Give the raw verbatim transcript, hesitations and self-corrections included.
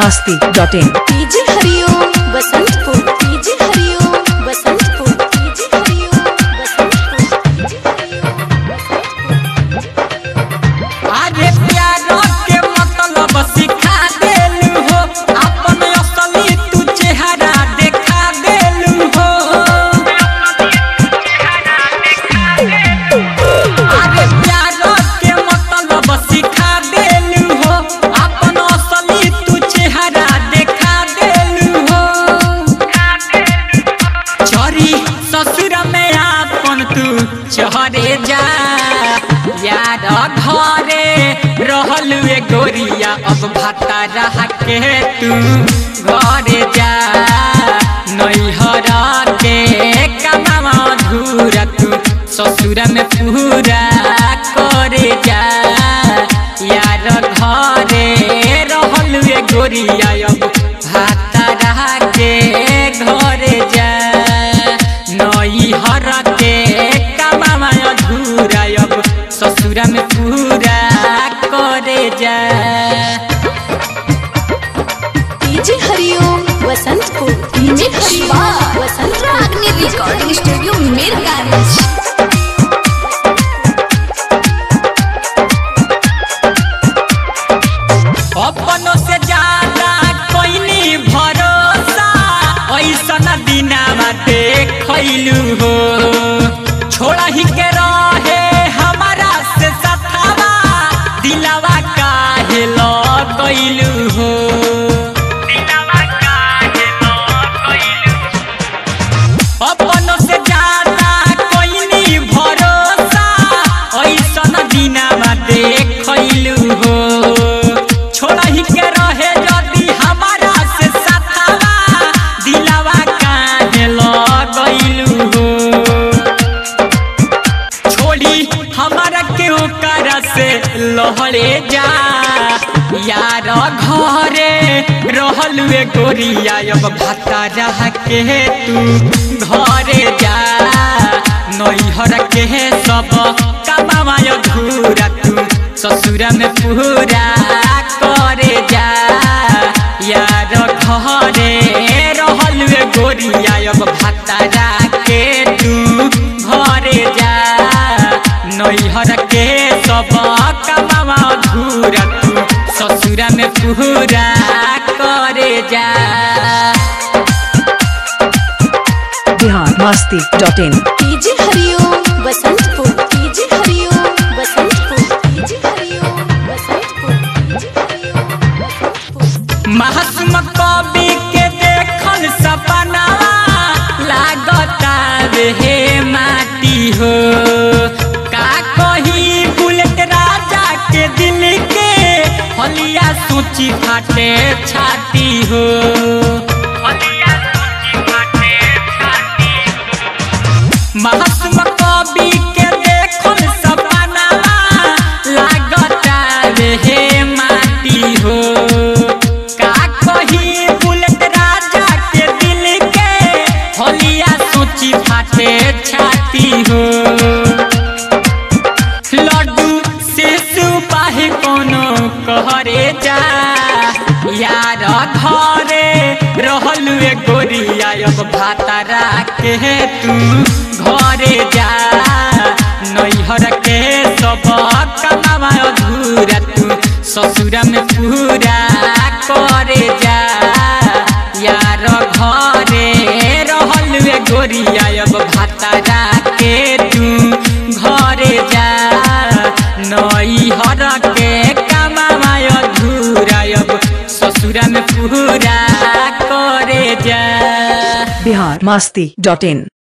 Masti dot in. DJ Hariom Basantpur, DJ Hariom Basantpur, DJ Hariom Basantpur. आरे प्यारो के मतलब सिखा देलू हो, अपन असली तू चेहरा देखा देलू हो। आरे प्यारो के मतलब सिखा देलू हो, अपन असली तू चेहरा देखा देलू हो। चोरी ससुर में आपन तू चहरे जा, यार घरे रहलू ए गोरिया, अब भाता रह के तू घरे जा। नैहर के कमावा धूरा तू ससुर में पूरा करे जा, यार घरे रहलू ए गोरिया, अब भाता रह के घरे जा। नैहर के कमावा धूरा अब ससुर में पूरा करे जा। DJ Hariom Basantpur, DJ Hariom Basantpur. Agni recording studio Mirganj. अपनों से ज्यादा कोई नहीं भरोसा, ऐसन दिनावा देखलू हो। छोड़ा ही के रहे हमारा से सथावा, दिलावा काहे लगैलू हो। अपनों से ज्यादा कोई नहीं भरोसा, ऐसन दिनावा देखलू हो। छोड़ा ही के रहे जदी हमारा से सथावा, दिलावा काहे लगैलू हो। छोड़ी हमारा के ओकर से लहरे जा, यार घरे रहलू ए गोरिया, अब भाता रह के तू घरे जा। नैहर के सब कमावा धूरा तू ससुर में पूरा करे जा, यार घरे रहलू ए गोरिया, अब भाता रह के तू घरे जा। नैहर के सब कमावा धूरा तू ससुर में पूरा करे जा। Bihar Masti dot in. DJ Hariom Basantpur, DJ Hariom Basantpur, DJ Hariom Basantpur, DJ Hariom Basantpur. महात्मा कवि के देखल सपना लागता रे माटी हो। का कही बुलेट राजा के दिल के हलिया सोची फाटे छाती हो। महात्मा कवि के देखल सपना लागता रे माटी हो। का कही बुलेट राजा के दिल के हलिया सोची फाटे छाती हो। लड्डू से सुपाही कोनो कहरे जा, यार घरे रहलू ए गोरिया, अब भाता रह के तू घरे जा। नैहर के सब कमावा धूरा तू ससुर में पूरा करे जा, यार घरे रहलू ए गोरिया, अब भाता रह के तू घरे जा। नैहर के कमावा धूरा अब ससुर में पूरा करे जा। बिहार मस्ती डॉट इन।